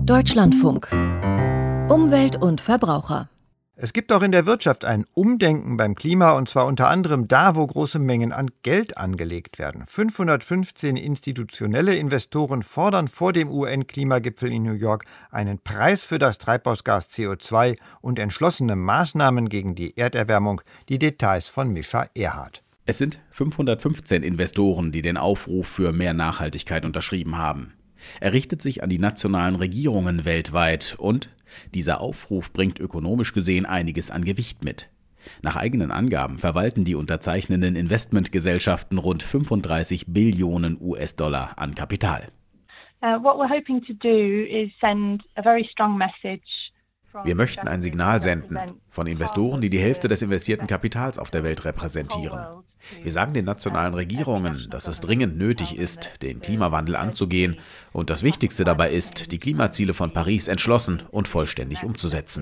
Deutschlandfunk. Umwelt und Verbraucher. Es gibt auch in der Wirtschaft ein Umdenken beim Klima, und zwar unter anderem da, wo große Mengen an Geld angelegt werden. 515 institutionelle Investoren fordern vor dem UN-Klimagipfel in New York einen Preis für das Treibhausgas CO2 und entschlossene Maßnahmen gegen die Erderwärmung. Die Details von Mischa Erhardt. Es sind 515 Investoren, die den Aufruf für mehr Nachhaltigkeit unterschrieben haben. Er richtet sich an die nationalen Regierungen weltweit und dieser Aufruf bringt ökonomisch gesehen einiges an Gewicht mit. Nach eigenen Angaben verwalten die unterzeichnenden Investmentgesellschaften rund 35 Billionen US-Dollar an Kapital. What we're hoping to do is send a very strong message. Wir möchten ein Signal senden von Investoren, die die Hälfte des investierten Kapitals auf der Welt repräsentieren. Wir sagen den nationalen Regierungen, dass es dringend nötig ist, den Klimawandel anzugehen und das Wichtigste dabei ist, die Klimaziele von Paris entschlossen und vollständig umzusetzen,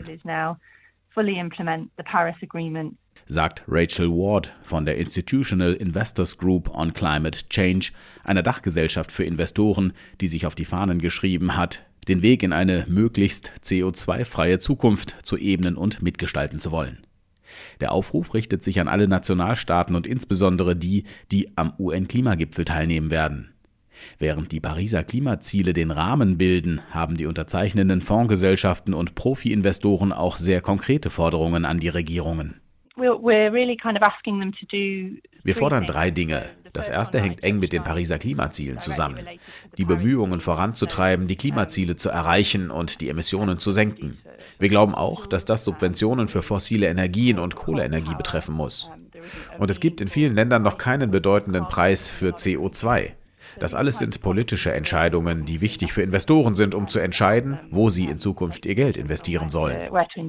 sagt Rachel Ward von der Institutional Investors Group on Climate Change, einer Dachgesellschaft für Investoren, die sich auf die Fahnen geschrieben hat, den Weg in eine möglichst CO2-freie Zukunft zu ebnen und mitgestalten zu wollen. Der Aufruf richtet sich an alle Nationalstaaten und insbesondere die, die am UN-Klimagipfel teilnehmen werden. Während die Pariser Klimaziele den Rahmen bilden, haben die unterzeichnenden Fondsgesellschaften und Profi-Investoren auch sehr konkrete Forderungen an die Regierungen. Wir fordern 3 Dinge. Das erste hängt eng mit den Pariser Klimazielen zusammen. Die Bemühungen voranzutreiben, die Klimaziele zu erreichen und die Emissionen zu senken. Wir glauben auch, dass das Subventionen für fossile Energien und Kohleenergie betreffen muss. Und es gibt in vielen Ländern noch keinen bedeutenden Preis für CO2. Das alles sind politische Entscheidungen, die wichtig für Investoren sind, um zu entscheiden, wo sie in Zukunft ihr Geld investieren sollen.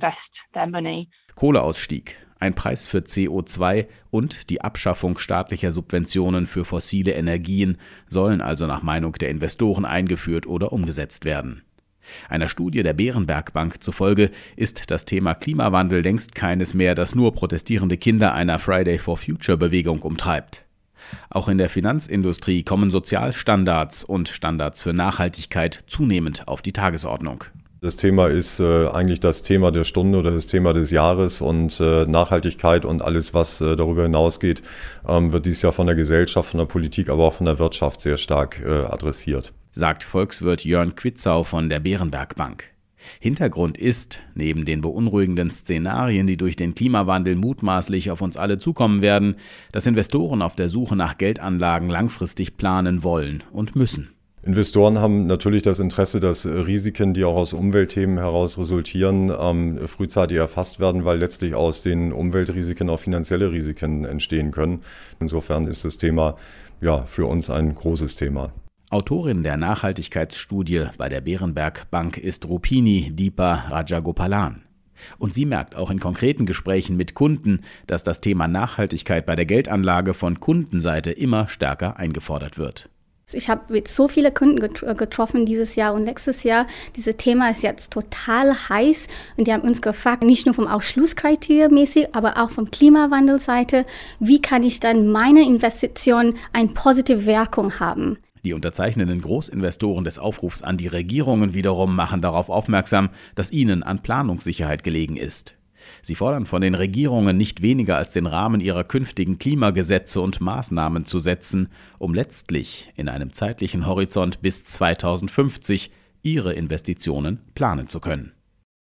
Kohleausstieg, ein Preis für CO2 und die Abschaffung staatlicher Subventionen für fossile Energien sollen also nach Meinung der Investoren eingeführt oder umgesetzt werden. Einer Studie der Berenberg Bank zufolge ist das Thema Klimawandel längst keines mehr, das nur protestierende Kinder einer Friday for Future Bewegung umtreibt. Auch in der Finanzindustrie kommen Sozialstandards und Standards für Nachhaltigkeit zunehmend auf die Tagesordnung. Das Thema ist eigentlich das Thema der Stunde oder das Thema des Jahres und Nachhaltigkeit und alles, was darüber hinausgeht, wird dieses Jahr von der Gesellschaft, von der Politik, aber auch von der Wirtschaft sehr stark adressiert, sagt Volkswirt Jörn Quitzau von der Berenberg Bank. Hintergrund ist, neben den beunruhigenden Szenarien, die durch den Klimawandel mutmaßlich auf uns alle zukommen werden, dass Investoren auf der Suche nach Geldanlagen langfristig planen wollen und müssen. Investoren haben natürlich das Interesse, dass Risiken, die auch aus Umweltthemen heraus resultieren, frühzeitig erfasst werden, weil letztlich aus den Umweltrisiken auch finanzielle Risiken entstehen können. Insofern ist das Thema für uns ein großes Thema. Autorin der Nachhaltigkeitsstudie bei der Berenberg Bank ist Rupini Deepa Rajagopalan. Und sie merkt auch in konkreten Gesprächen mit Kunden, dass das Thema Nachhaltigkeit bei der Geldanlage von Kundenseite immer stärker eingefordert wird. Ich habe mit so viele Kunden getroffen dieses Jahr und letztes Jahr. Dieses Thema ist jetzt total heiß und die haben uns gefragt, nicht nur vom Ausschlusskriterium mäßig, aber auch vom Klimawandelseite, wie kann ich dann meine Investition eine positive Wirkung haben? Die unterzeichnenden Großinvestoren des Aufrufs an die Regierungen wiederum machen darauf aufmerksam, dass ihnen an Planungssicherheit gelegen ist. Sie fordern von den Regierungen nicht weniger als den Rahmen ihrer künftigen Klimagesetze und Maßnahmen zu setzen, um letztlich in einem zeitlichen Horizont bis 2050 ihre Investitionen planen zu können.